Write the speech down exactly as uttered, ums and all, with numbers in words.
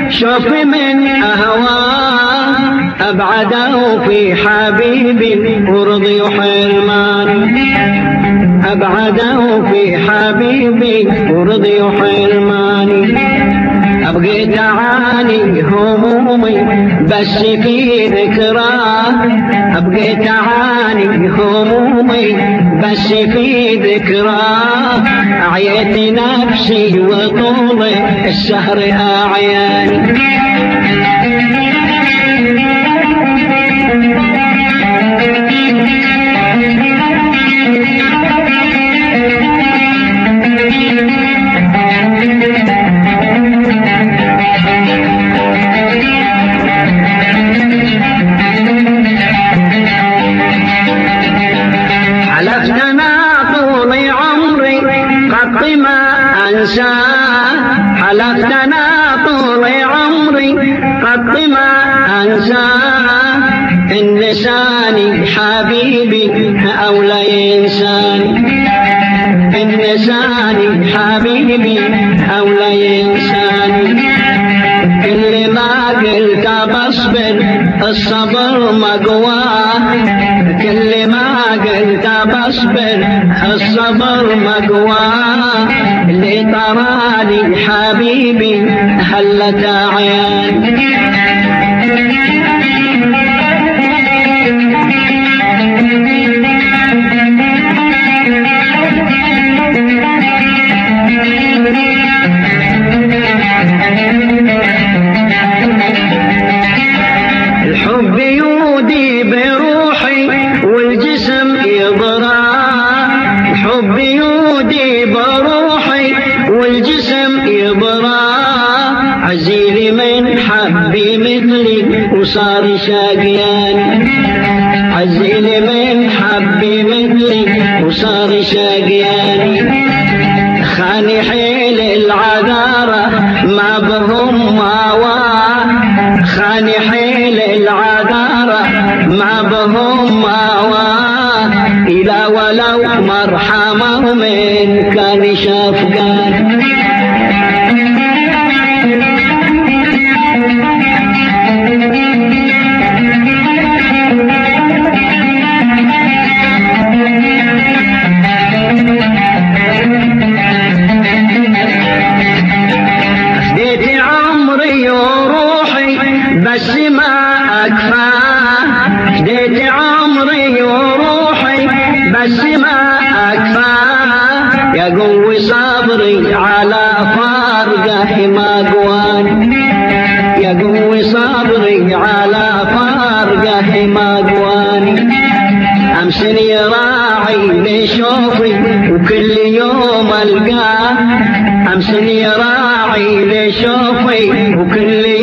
شوف من أهواه أبعده في حبيبي ورضي وحرماني، أبعده في حبيبي ورضي وحرماني. أبقيت أعاني همومي بس في ذكراه، أبقيت أعاني همومي بس في ذكراه. أعيت نفسي وطول السهر أعياني. حلفتنا طول عمري قط ما أنسى، إن لساني حبيبي أولى إنساني، إن لساني حبيبي أولى إنساني. كل ما قلت بصبر الصبر مقواه، كل ما قلت بصبر الصبر مقواه. اللي طراني حبيبي حلت عيان. الحب يودي بروحي والجسم يضراه، الحب يودي بروحي والجسم يضراه. عزيلي من حبي مثلي وصار شاقياني، عزيلي من حبي مثلي وصار شاقياني. خاني حيل العذارة ما بهم هواه، خاني حيل العذارة ما بهم هواه. إلا ولو مرحمه من كان شفقان. فديت عمري وروحي بس ما أكفاه، فديت عمري وروحي بس ما أكفاه. يقوي صبري على فارقه ما قواني، يقوي صبري على فارقه ما قواني. أمسن يراعي لشوفي وكل يوم ألقاه، أمسن يراعي لشوفي وكل